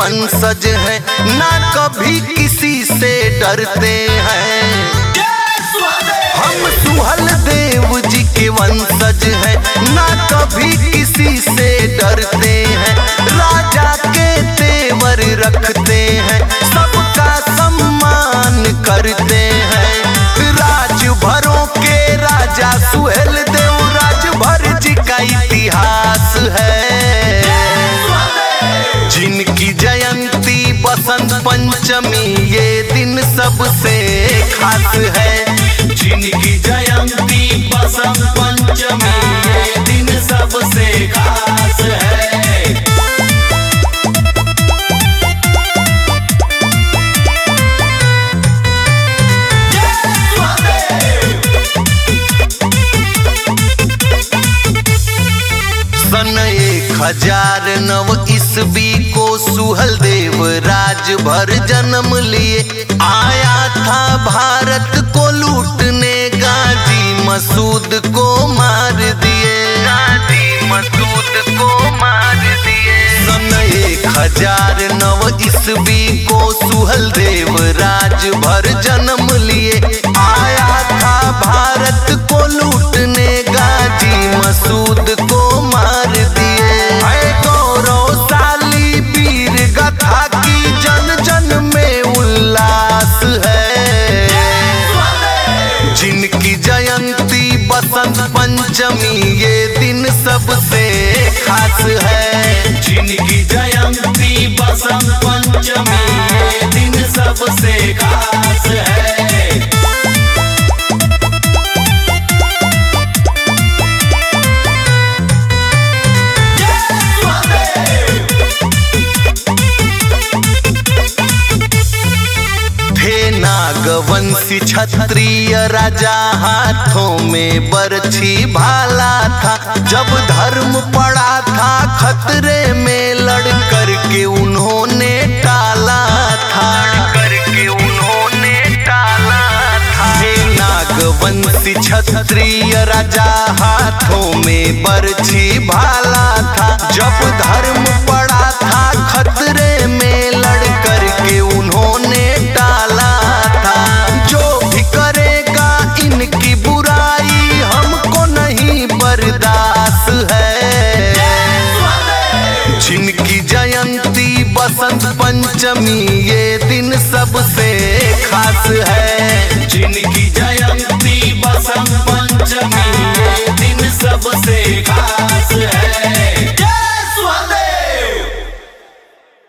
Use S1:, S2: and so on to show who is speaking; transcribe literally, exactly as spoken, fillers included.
S1: वंशज हैं, ना कभी किसी से डरते हैं। हम सुहल देव जी के वंशज हैं, ना कभी किसी से डरते हैं। राजा के तेवर रखते हैं, सबका सम्मान करते हैं। राजभरों के राजा सुहेल देव राजभर जी का इतिहास है। जिनकी जयंती बसंत पंचमी ये दिन सबसे खास है।
S2: जिनकी जयंती बसंत पंचमी ये दिन सबसे खास है।
S1: सन एक हजार नव ईस्वी को सुहल देव राजभर जन्म लिए। आया था भारत को लूटने, गाजी मसूद को मार दिए। गाजी मसूद को मार दिए। सन एक हजार नव ईस्वी को सुहल देव राजभर जन्म लिए। आया था भारत को लूटने, गाजी मसूद को मार दिए। गौरवशाली वीर गाथा की जन जन में उल्लास है। जिनकी जयंती बसंत पंचमी ये दिन सबसे खास है।
S2: जिनकी जयंती बसंत पंचमी ये दिन सबसे खास है।
S1: नागवंशी क्षत्रिय राजा, हाथों में बरछी भाला था। जब धर्म पड़ा था खतरे में, लड़ करके उन्होंने टाला था। करके उन्होंने टाला था। हे नागवंशी क्षत्रिय राजा, हाथों में बरछी भाला था। जब धर्म पड़ा था खतरे में, लड़ करके उन्होंने टाला। इनकी बुराई हमको नहीं बर्दाश्त है। जिनकी जयंती बसंत पंचमी ये दिन सबसे खास है।
S2: जिनकी जयंती बसंत पंचमी ये दिन सबसे